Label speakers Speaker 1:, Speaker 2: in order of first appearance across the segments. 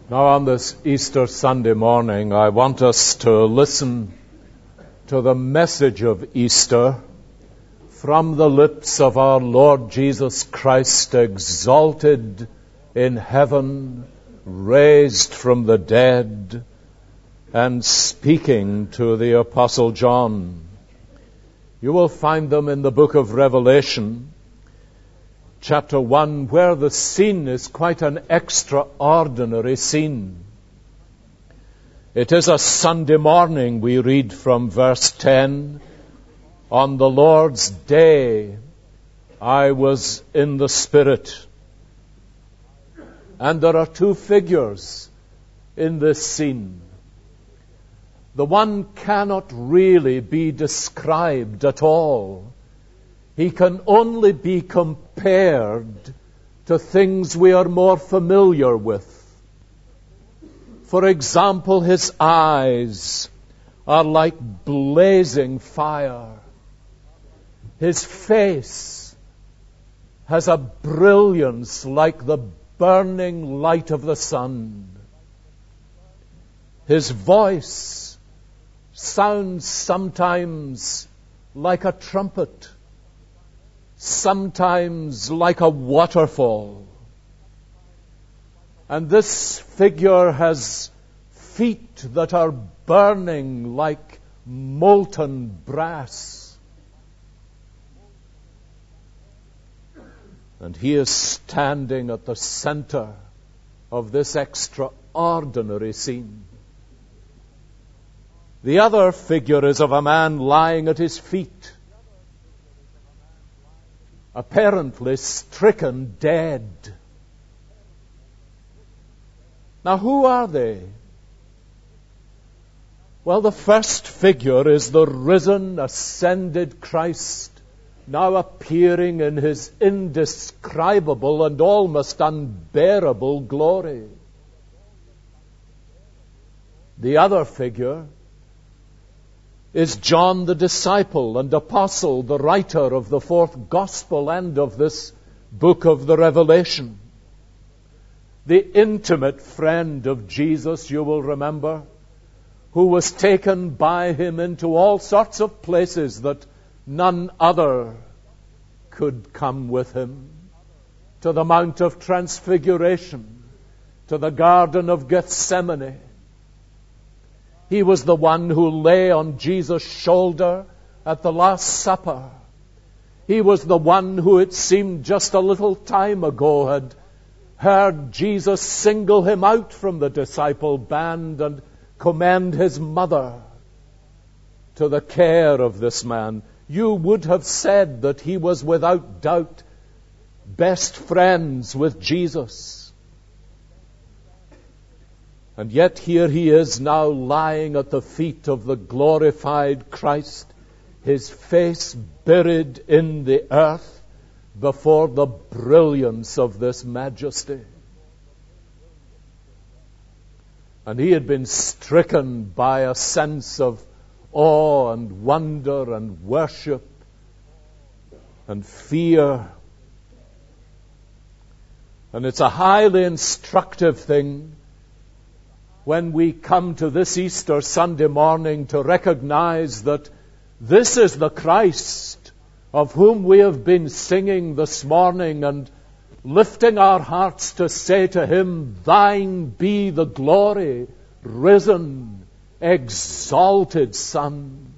Speaker 1: Now on this Easter Sunday morning, I want us to listen to the message of Easter from the lips of our Lord Jesus Christ, exalted in heaven, raised from the dead, and speaking to the Apostle John. You will find them in the book of Revelation, chapter 1, where the scene is quite an extraordinary scene. It is a Sunday morning, we read from verse 10. On the Lord's day, I was in the Spirit. And there are two figures in this scene. The one cannot really be described at all. He can only be compared to things we are more familiar with. For example, his eyes are like blazing fire. His face has a brilliance like the burning light of the sun. His voice sounds sometimes like a trumpet, sometimes like a waterfall. And this figure has feet that are burning like molten brass. And he is standing at the center of this extraordinary scene. The other figure is of a man lying at his feet, apparently stricken dead. Now, who are they? Well, the first figure is the risen, ascended Christ, now appearing in his indescribable and almost unbearable glory. The other figure is John the disciple and apostle, the writer of the fourth gospel and of this book of the Revelation. The intimate friend of Jesus, you will remember, who was taken by him into all sorts of places that none other could come with him. To the Mount of Transfiguration, to the Garden of Gethsemane. He was the one who lay on Jesus' shoulder at the Last Supper. He was the one who, it seemed just a little time ago, had heard Jesus single him out from the disciple band and commend his mother to the care of this man. You would have said that he was without doubt best friends with Jesus. And yet here he is now lying at the feet of the glorified Christ, his face buried in the earth before the brilliance of this majesty. And he had been stricken by a sense of awe and wonder and worship and fear. And it's a highly instructive thing when we come to this Easter Sunday morning to recognize that this is the Christ of whom we have been singing this morning and lifting our hearts to say to him, thine be the glory, risen, exalted Son.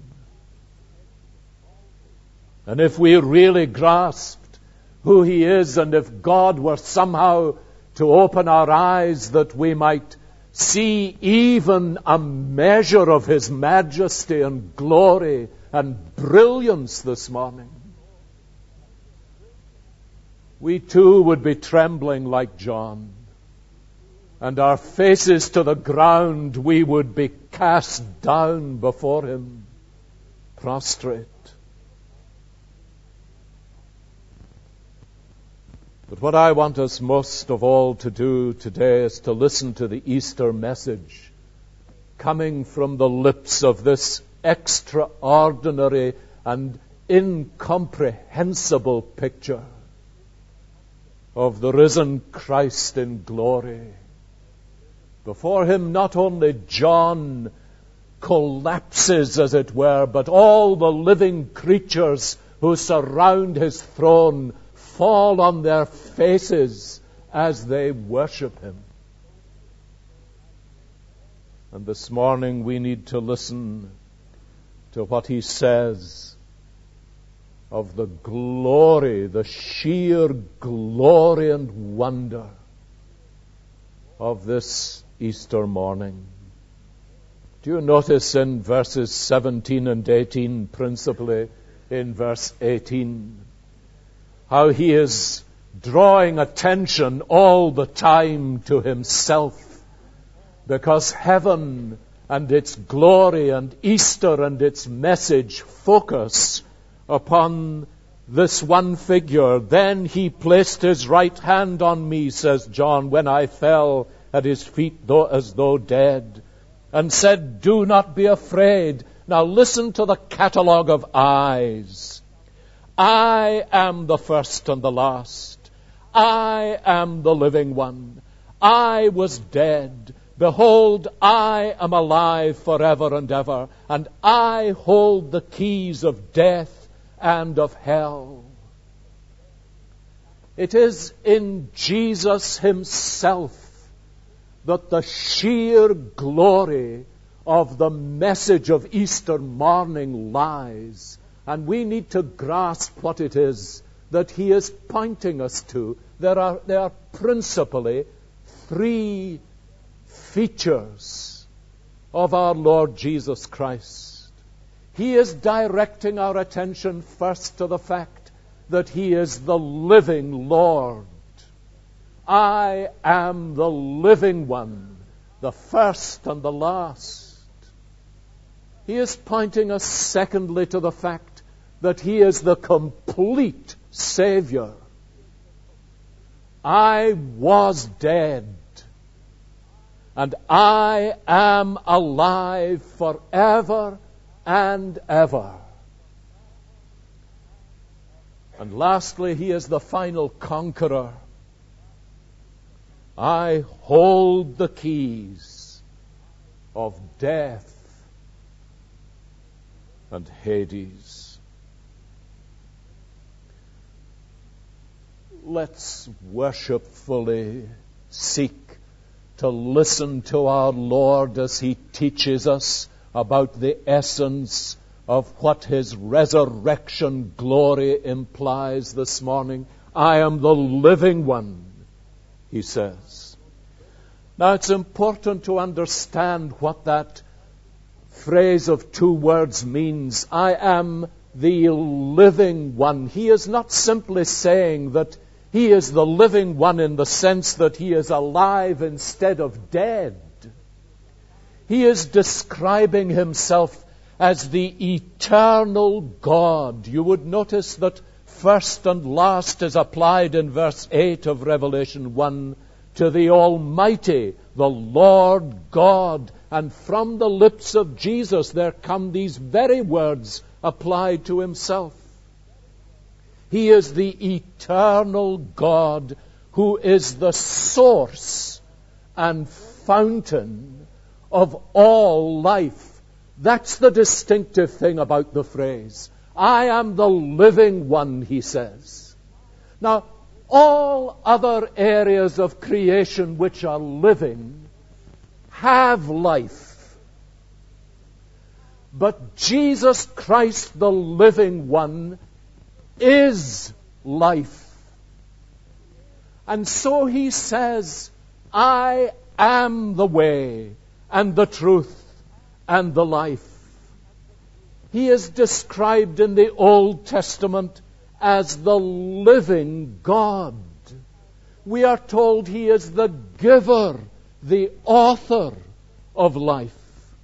Speaker 1: And if we really grasped who he is, and if God were somehow to open our eyes that we might see even a measure of his majesty and glory and brilliance this morning, we too would be trembling like John, and our faces to the ground, we would be cast down before him, prostrate. But what I want us most of all to do today is to listen to the Easter message coming from the lips of this extraordinary and incomprehensible picture of the risen Christ in glory, Before him not only John collapses, as it were, but all the living creatures who surround his throne fall on their faces as they worship him. And this morning we need to listen to what he says of the glory, the sheer glory and wonder of this Easter morning. Do you notice in verses 17 and 18, principally in verse 18, how he is drawing attention all the time to himself, because heaven and its glory and Easter and its message focus upon this one figure. Then he placed his right hand on me, says John, when I fell at his feet as though dead, and said, do not be afraid. Now listen to the catalogue of I's. I am the first and the last. I am the living one. I was dead. Behold, I am alive forever and ever, and I hold the keys of death and of hell. It is in Jesus himself that the sheer glory of the message of Easter morning lies. And we need to grasp what it is that he is pointing us to. There are principally three features of our Lord Jesus Christ. He is directing our attention first to the fact that he is the living Lord. I am the living one, the first and the last. He is pointing us secondly to the fact that he is the complete Savior. I was dead, and I am alive forever and ever. And lastly, he is the final conqueror. I hold the keys of death and Hades. Let's worshipfully seek to listen to our Lord as he teaches us about the essence of what his resurrection glory implies this morning. I am the living one, he says. Now it's important to understand what that phrase of two words means. I am the living one. He is not simply saying that he is the living one in the sense that he is alive instead of dead. He is describing himself as the eternal God. You would notice that first and last is applied in verse 8 of Revelation 1 to the Almighty, the Lord God. And from the lips of Jesus there come these very words applied to himself. He is the eternal God who is the source and fountain of all life. That's the distinctive thing about the phrase. I am the living one, he says. Now, all other areas of creation which are living have life. But Jesus Christ, the living one, is life. And so he says, I am the way and the truth and the life. He is described in the Old Testament as the living God. We are told he is the giver, the author of life.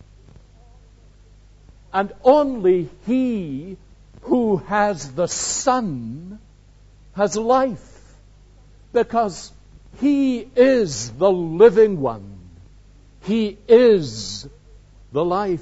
Speaker 1: And only he who has the Son has life, because he is the living one. He is the life.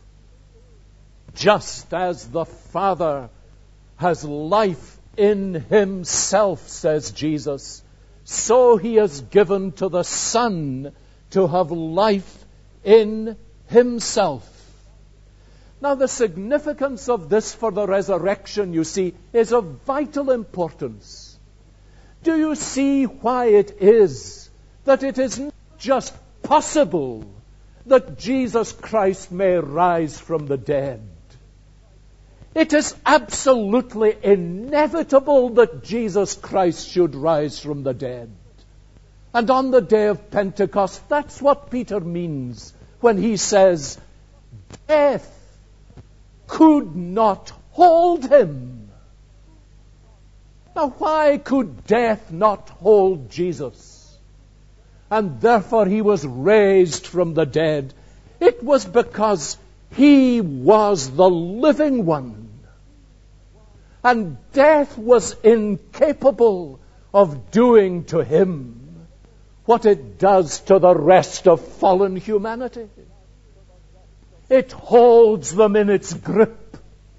Speaker 1: Just as the Father has life in himself, says Jesus, so he has given to the Son to have life in himself. Now, the significance of this for the resurrection, you see, is of vital importance. Do you see why it is that it is not just possible that Jesus Christ may rise from the dead? It is absolutely inevitable that Jesus Christ should rise from the dead. And on the day of Pentecost, that's what Peter means when he says, death could not hold him. Now, why could death not hold Jesus? And therefore he was raised from the dead. It was because he was the living one. And death was incapable of doing to him what it does to the rest of fallen humanity. It holds them in its grip.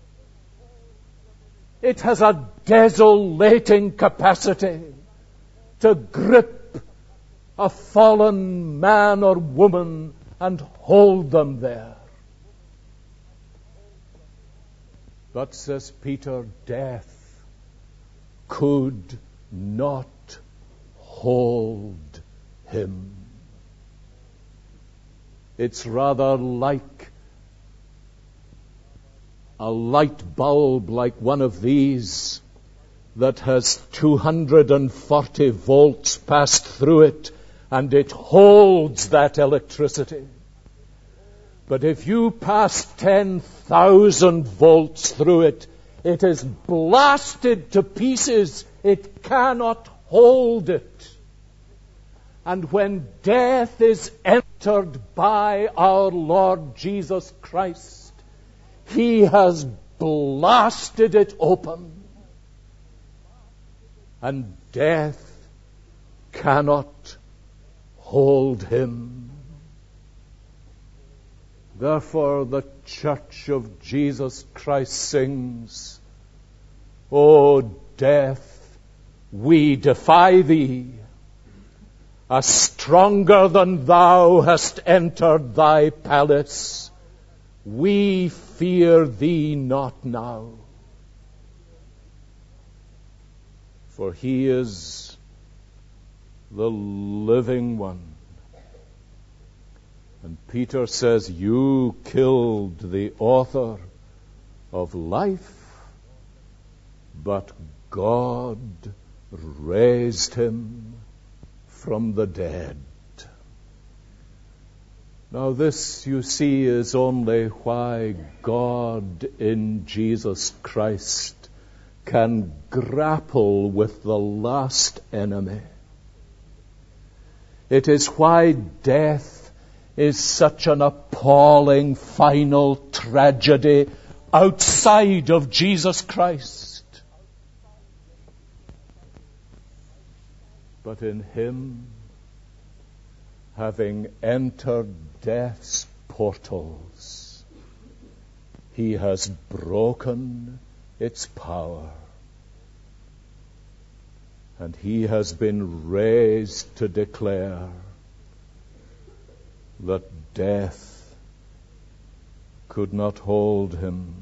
Speaker 1: It has a desolating capacity to grip a fallen man or woman and hold them there. But, says Peter, death could not hold him. It's rather like a light bulb like one of these that has 240 volts passed through it, and it holds that electricity. But if you pass 10,000 volts through it, it is blasted to pieces. It cannot hold it. And when death is entered by our Lord Jesus Christ, he has blasted it open. And death cannot hold him. Therefore, the Church of Jesus Christ sings, O death, we defy thee. A stronger than thou hast entered thy palace. We fear thee not now. For he is the living one. And Peter says, you killed the author of life, but God raised him from the dead. Now this, you see, is only why God in Jesus Christ can grapple with the last enemy. It is why death is such an appalling final tragedy outside of Jesus Christ. But in him, having entered death's portals, he has broken its power. And he has been raised to declare that death could not hold him.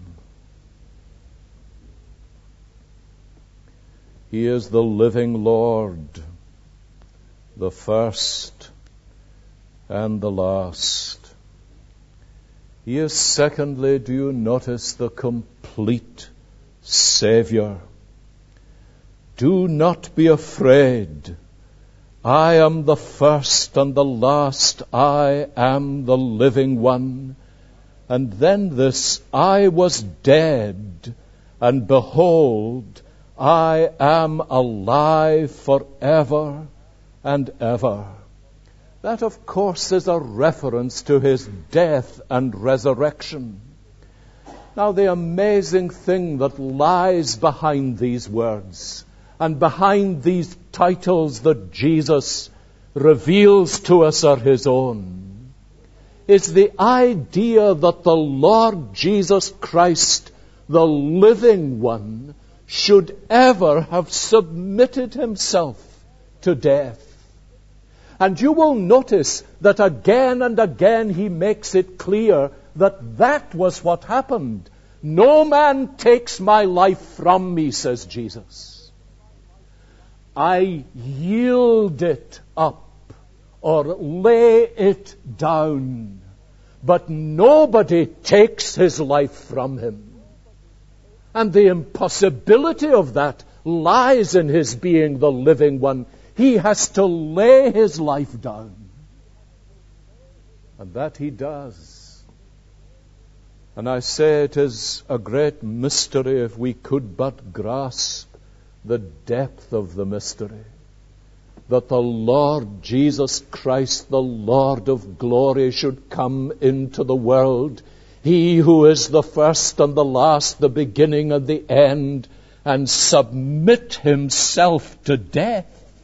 Speaker 1: He is the living Lord, the first and the last. He is, secondly, do you notice, the complete Savior. Do not be afraid. I am the first and the last. I am the living one. And then this, I was dead, and behold, I am alive forever and ever. That, of course, is a reference to his death and resurrection. Now, the amazing thing that lies behind these words and behind these titles that Jesus reveals to us are his own is the idea that the Lord Jesus Christ, the living one, should ever have submitted himself to death. And you will notice that again and again he makes it clear that that was what happened. No man takes my life from me, says Jesus. I yield it up or lay it down, but nobody takes his life from him. And the impossibility of that lies in his being the living one. He has to lay his life down. And that he does. And I say it is a great mystery if we could but grasp the depth of the mystery. That the Lord Jesus Christ, the Lord of glory, should come into the world. He who is the first and the last, the beginning and the end, and submit himself to death.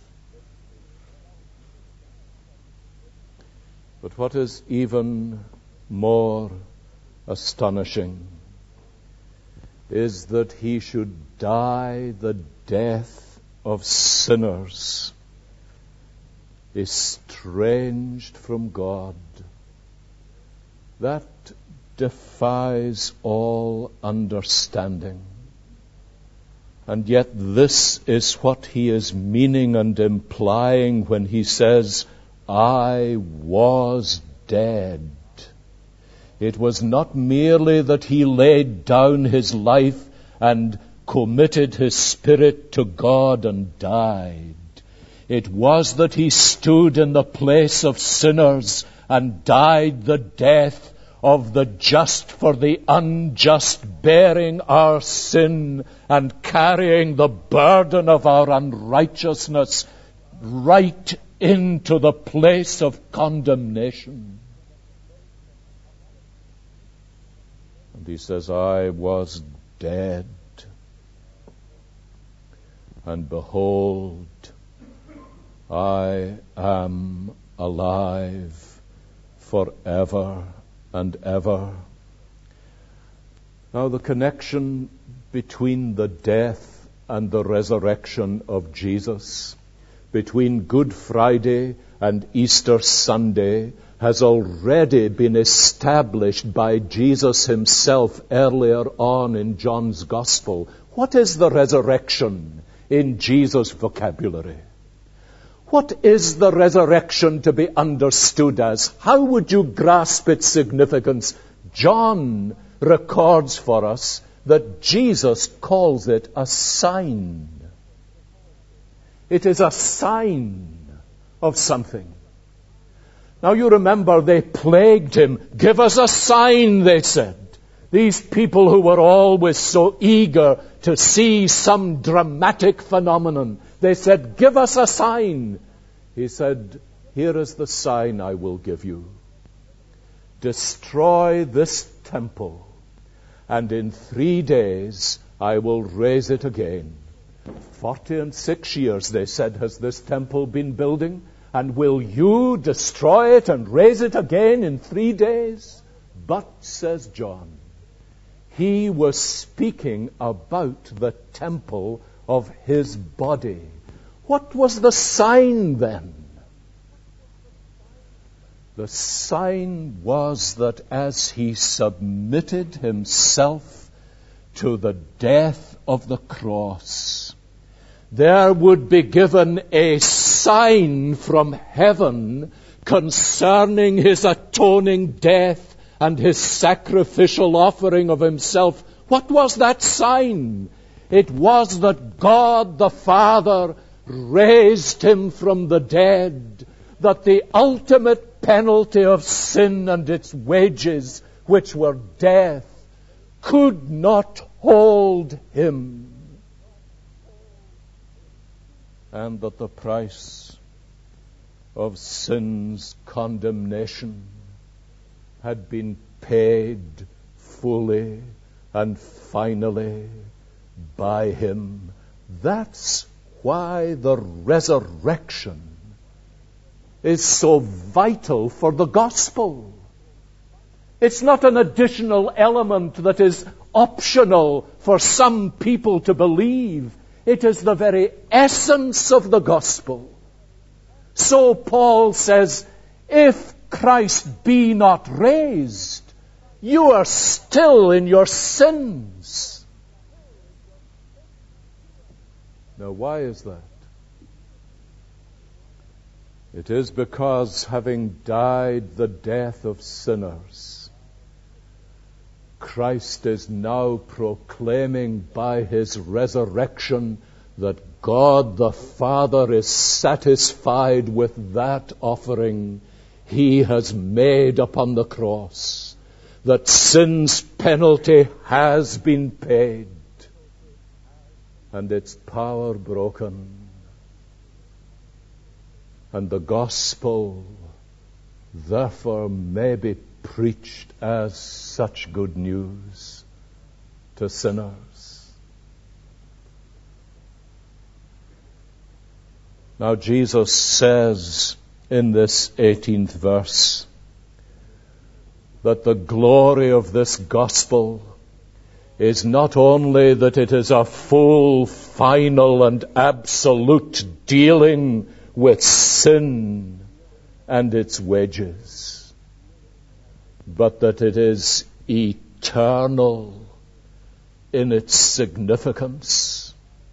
Speaker 1: But what is even more astonishing is that he should die the death of sinners, estranged from God. That defies all understanding. And yet this is what he is meaning and implying when he says, I was dead. It was not merely that he laid down his life and committed his spirit to God and died. It was that he stood in the place of sinners and died the death of the just for the unjust, bearing our sin and carrying the burden of our unrighteousness right into the place of condemnation. And he says, I was dead, and behold, I am alive forever and ever. Now the connection between the death and the resurrection of Jesus, between Good Friday and Easter Sunday, has already been established by Jesus himself earlier on in John's Gospel. What is the resurrection in Jesus' vocabulary? What is the resurrection to be understood as? How would you grasp its significance? John records for us that Jesus calls it a sign. It is a sign of something. Now you remember they plagued him. Give us a sign, they said. These people who were always so eager to see some dramatic phenomenon. They said, give us a sign. He said, here is the sign I will give you. Destroy this temple, and in 3 days I will raise it again. 46 years, they said, has this temple been building, and will you destroy it and raise it again in 3 days? But, says John, he was speaking about the temple of his body. What was the sign then? The sign was that as he submitted himself to the death of the cross, there would be given a sign from heaven concerning his atoning death and his sacrificial offering of himself. What was that sign? It was that God the Father raised him from the dead, that the ultimate penalty of sin and its wages, which were death, could not hold him, and that the price of sin's condemnation had been paid fully and finally by him. That's why the resurrection is so vital for the gospel. It's not an additional element that is optional for some people to believe. It is the very essence of the gospel. So Paul says, if Christ be not raised, you are still in your sins. Now, why is that? It is because, having died the death of sinners, Christ is now proclaiming by his resurrection that God the Father is satisfied with that offering he has made upon the cross, that sin's penalty has been paid and its power broken. And the gospel, therefore, may be preached as such good news to sinners. Now, Jesus says in this 18th verse that the glory of this gospel is not only that it is a full, final, and absolute dealing with sin and its wages, but that it is eternal in its significance.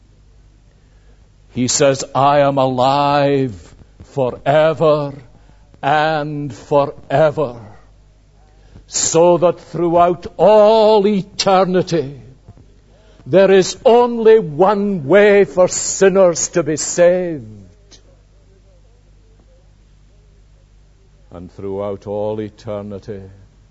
Speaker 1: He says, I am alive forever and forever, so that throughout all eternity there is only one way for sinners to be saved. And throughout all eternity,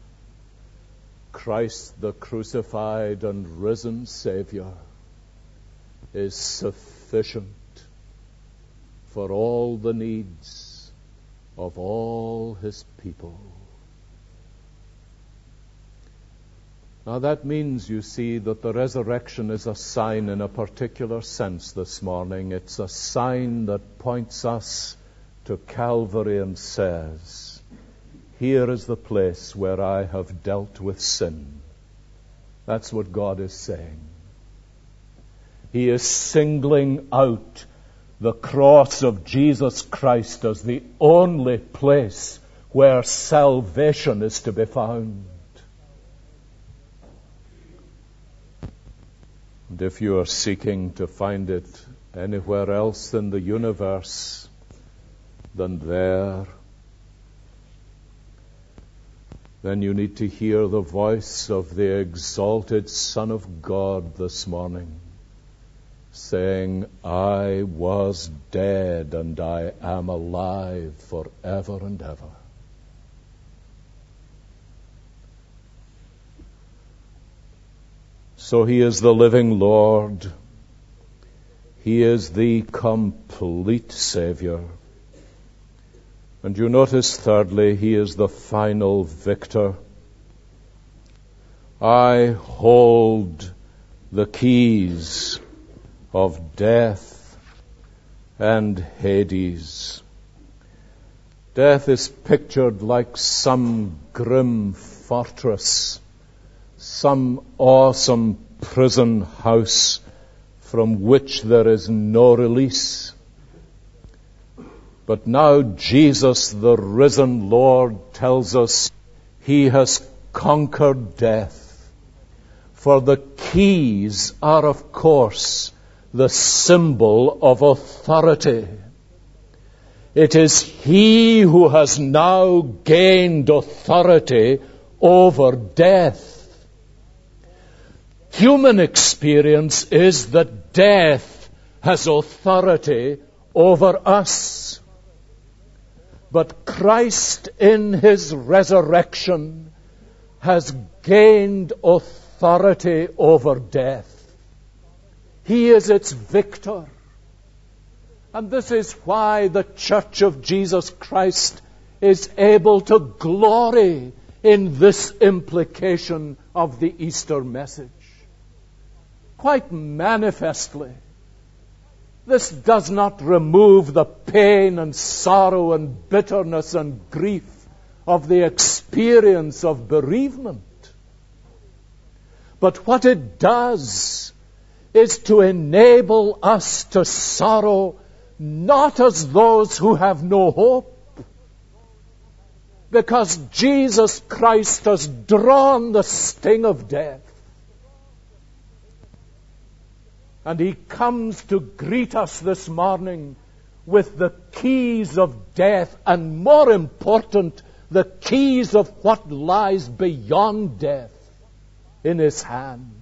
Speaker 1: Christ, the crucified and risen Savior, is sufficient for all the needs of all his people. Now that means, you see, that the resurrection is a sign in a particular sense this morning. It's a sign that points us to Calvary and says, here is the place where I have dealt with sin. That's what God is saying. He is singling out the cross of Jesus Christ as the only place where salvation is to be found. And if you are seeking to find it anywhere else in the universe than there, then you need to hear the voice of the exalted Son of God this morning, saying, I was dead and I am alive forever and ever. So he is the living Lord. He is the complete Savior. And you notice, thirdly, he is the final victor. I hold the keys of death and Hades. Death is pictured like some grim fortress, some awesome prison house from which there is no release. But now Jesus, the risen Lord, tells us he has conquered death. For the keys are, of course, the symbol of authority. It is he who has now gained authority over death. Human experience is that death has authority over us. But Christ in his resurrection has gained authority over death. He is its victor. And this is why the Church of Jesus Christ is able to glory in this implication of the Easter message. Quite manifestly, this does not remove the pain and sorrow and bitterness and grief of the experience of bereavement. But what it does is to enable us to sorrow not as those who have no hope, because Jesus Christ has drawn the sting of death. And He comes to greet us this morning with the keys of death, and more important, the keys of what lies beyond death in His hand.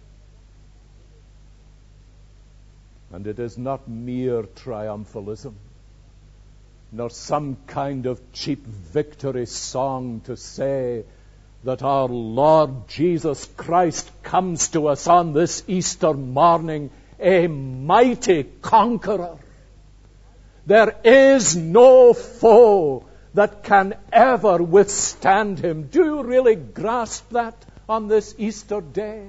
Speaker 1: And it is not mere triumphalism, nor some kind of cheap victory song to say that our Lord Jesus Christ comes to us on this Easter morning a mighty conqueror. There is no foe that can ever withstand Him. Do you really grasp that on this Easter day?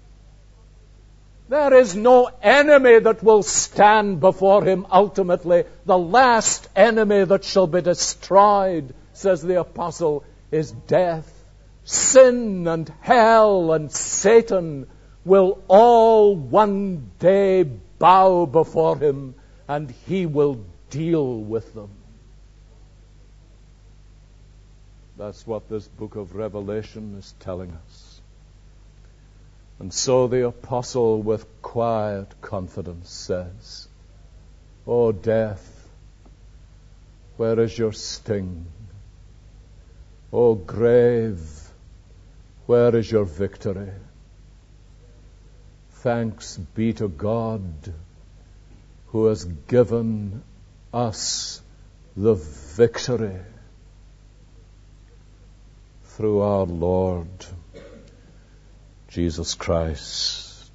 Speaker 1: There is no enemy that will stand before Him ultimately. The last enemy that shall be destroyed, says the apostle, is death. Sin and hell and Satan will all one day bow before Him, and He will deal with them. That's what this book of Revelation is telling us. And so the apostle with quiet confidence says, "O death, where is your sting? O grave, where is your victory? Thanks be to God who has given us the victory through our Lord Jesus Christ."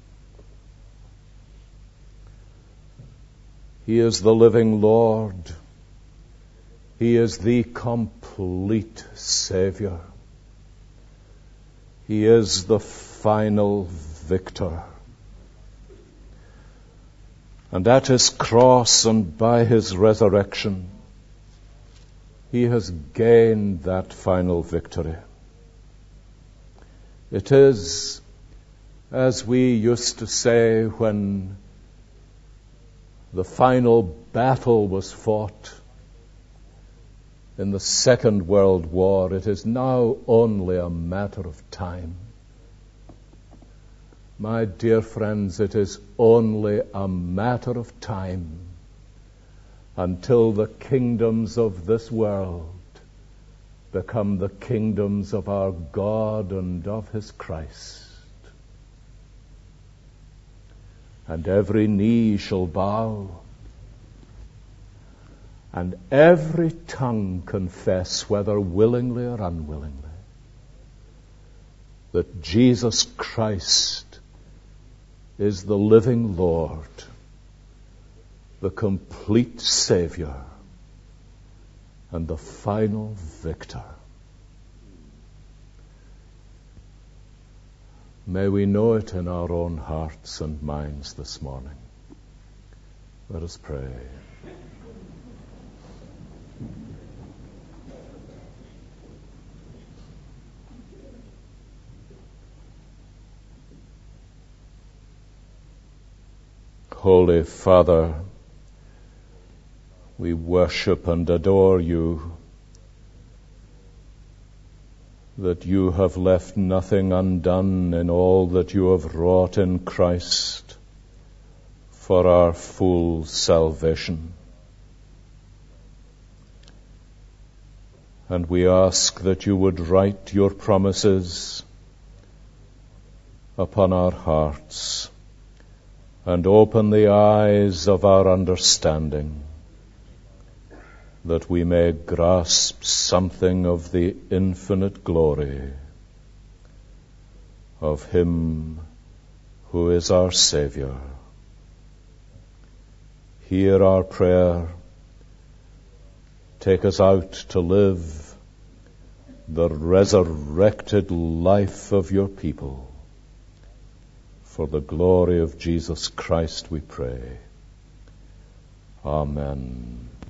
Speaker 1: He is the living Lord. He is the complete Savior. He is the final victor. And at His cross and by His resurrection, He has gained that final victory. It is, as we used to say when the final battle was fought in the Second World War, it is now only a matter of time. My dear friends, it is only a matter of time until the kingdoms of this world become the kingdoms of our God and of His Christ. And every knee shall bow, and every tongue confess, whether willingly or unwillingly, that Jesus Christ is the living Lord, the complete Savior, and the final victor. May we know it in our own hearts and minds this morning. Let us pray. Holy Father, we worship and adore You, that You have left nothing undone in all that You have wrought in Christ for our full salvation. And we ask that You would write Your promises upon our hearts and open the eyes of our understanding, that we may grasp something of the infinite glory of Him who is our Savior. Hear our prayer. Take us out to live the resurrected life of Your people. For the glory of Jesus Christ we pray. Amen.